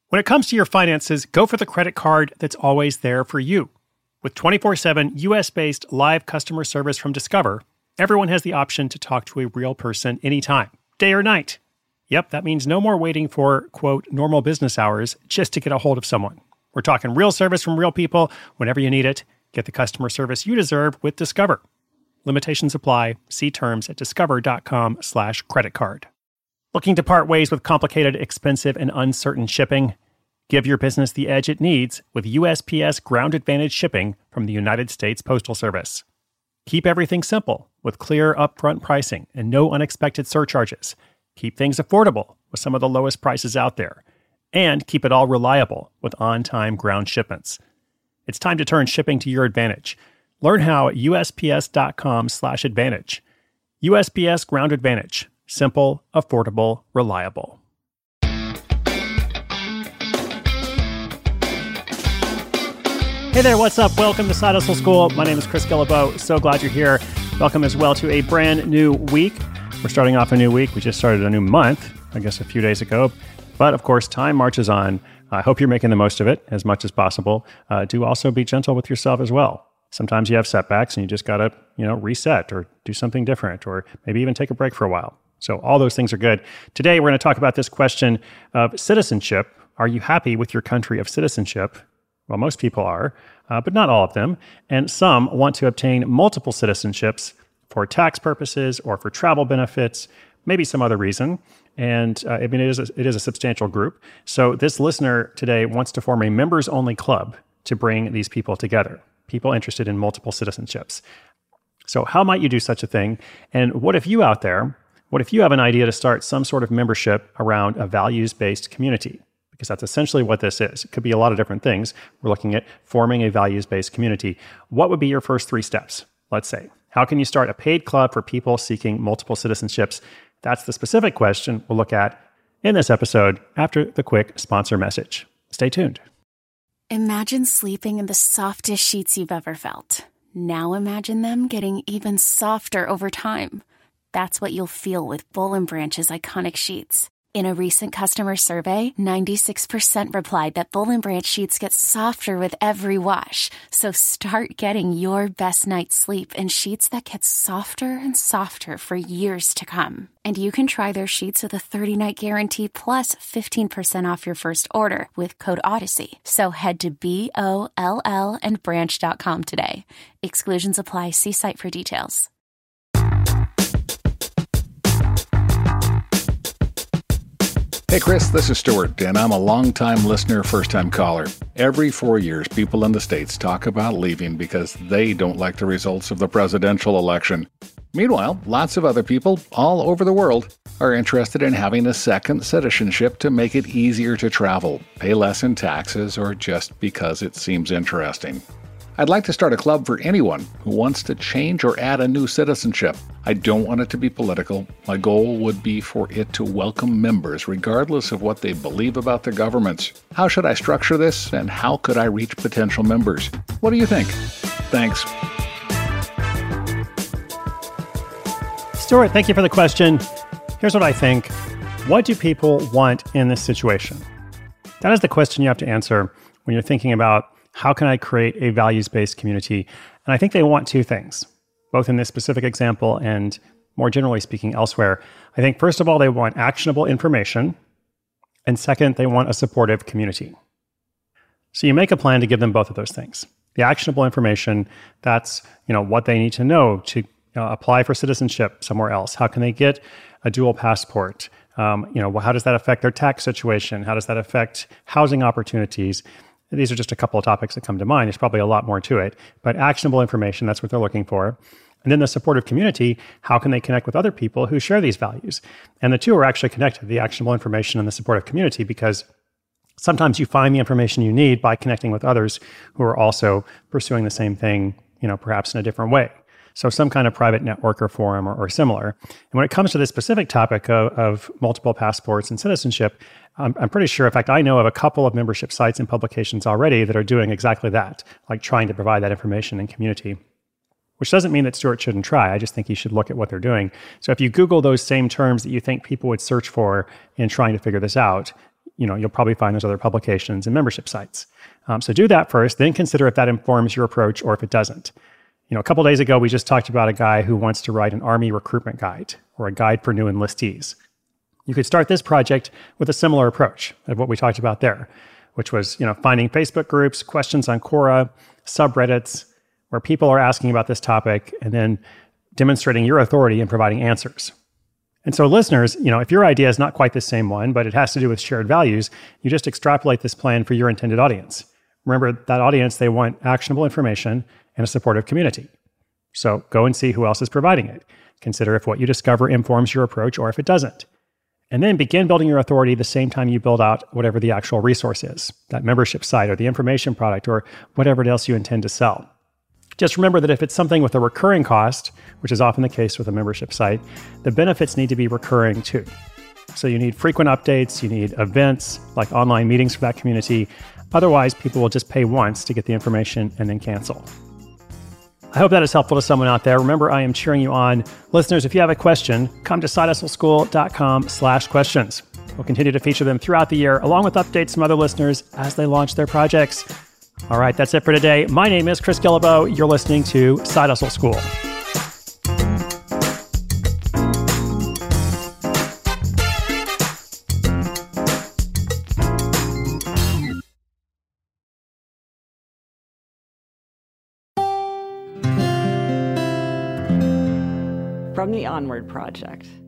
When it comes to your finances, go for the credit card that's always there for you. With 24/7 US-based live customer service from Discover, everyone has the option to talk to a real person anytime, day or night. Yep, that means no more waiting for, quote, normal business hours just to get a hold of someone. We're talking real service from real people whenever you need it. Get the customer service you deserve with Discover. Limitations apply. See terms at discover.com/creditcard. Looking to part ways with complicated, expensive, and uncertain shipping? Give your business the edge it needs with USPS Ground Advantage shipping from the United States Postal Service. Keep everything simple with clear upfront pricing and no unexpected surcharges. Keep things affordable with some of the lowest prices out there. And keep it all reliable with on-time ground shipments. It's time to turn shipping to your advantage. Learn how at USPS.com/advantage. USPS Ground Advantage. Simple, affordable, reliable. Hey there, what's up? Welcome to Side Hustle School. My name is Chris Guillebeau. So glad you're here. Welcome as well to a brand new week. We're starting off a new week. We just started a new month, I guess a few days ago. But of course, time marches on. I hope you're making the most of it as much as possible. Do also be gentle with yourself as well. Sometimes you have setbacks and you just got to, reset or do something different or maybe even take a break for a while. So all those things are good. Today, we're going to talk about this question of citizenship. Are you happy with your country of citizenship? Well, most people are, but not all of them. And some want to obtain multiple citizenships for tax purposes or for travel benefits, maybe some other reason. And it is a substantial group. So this listener today wants to form a members-only club to bring these people together, people interested in multiple citizenships. So how might you do such a thing? And what if you out there, what if you have an idea to start some sort of membership around a values-based community? Because that's essentially what this is. It could be a lot of different things. We're looking at forming a values-based community. What would be your first 3 steps, let's say? How can you start a paid club for people seeking multiple citizenships? That's the specific question we'll look at in this episode after the quick sponsor message. Stay tuned. Imagine sleeping in the softest sheets you've ever felt. Now imagine them getting even softer over time. That's what you'll feel with Boll & Branch's iconic sheets. In a recent customer survey, 96% replied that Boll & Branch sheets get softer with every wash. So start getting your best night's sleep in sheets that get softer and softer for years to come. And you can try their sheets with a 30-night guarantee plus 15% off your first order with code Odyssey. So head to BOLLandbranch.com today. Exclusions apply. See site for details. Hey Chris, this is Stuart, and I'm a long-time listener, first-time caller. Every 4 years, people in the States talk about leaving because they don't like the results of the presidential election. Meanwhile, lots of other people all over the world are interested in having a second citizenship to make it easier to travel, pay less in taxes, or just because it seems interesting. I'd like to start a club for anyone who wants to change or add a new citizenship. I don't want it to be political. My goal would be for it to welcome members regardless of what they believe about their governments. How should I structure this, and how could I reach potential members? What do you think? Thanks. Stuart, thank you for the question. Here's what I think. What do people want in this situation? That is the question you have to answer when you're thinking about how can I create a values-based community? And I think they want 2 things, both in this specific example and more generally speaking elsewhere. I think, first of all, they want actionable information. And second, they want a supportive community. So you make a plan to give them both of those things. The actionable information, that's what they need to know to apply for citizenship somewhere else. How can they get a dual passport? How does that affect their tax situation? How does that affect housing opportunities? These are just a couple of topics that come to mind. There's probably a lot more to it, but actionable information, that's what they're looking for. And then the supportive community, how can they connect with other people who share these values? And the two are actually connected, the actionable information and the supportive community, because sometimes you find the information you need by connecting with others who are also pursuing the same thing, perhaps in a different way. So some kind of private network or forum or similar. And when it comes to this specific topic of multiple passports and citizenship, I'm pretty sure, in fact, I know of a couple of membership sites and publications already that are doing exactly that, like trying to provide that information in community, which doesn't mean that Stuart shouldn't try. I just think you should look at what they're doing. So if you Google those same terms that you think people would search for in trying to figure this out, you'll probably find there's other publications and membership sites. So do that first, then consider if that informs your approach or if it doesn't. A couple days ago, we just talked about a guy who wants to write an Army recruitment guide or a guide for new enlistees. You could start this project with a similar approach of what we talked about there, which was, finding Facebook groups, questions on Quora, subreddits, where people are asking about this topic, and then demonstrating your authority in providing answers. And so listeners, if your idea is not quite the same one, but it has to do with shared values, you just extrapolate this plan for your intended audience. Remember, that audience, they want actionable information and a supportive community. So go and see who else is providing it. Consider if what you discover informs your approach or if it doesn't. And then begin building your authority the same time you build out whatever the actual resource is, that membership site or the information product or whatever else you intend to sell. Just remember that if it's something with a recurring cost, which is often the case with a membership site, the benefits need to be recurring too. So you need frequent updates, you need events like online meetings for that community. Otherwise, people will just pay once to get the information and then cancel. I hope that is helpful to someone out there. Remember, I am cheering you on. Listeners, if you have a question, come to sidehustleschool.com/questions. We'll continue to feature them throughout the year, along with updates from other listeners as they launch their projects. All right, that's it for today. My name is Chris Guillebeau. You're listening to Side Hustle School. From the Onward Project.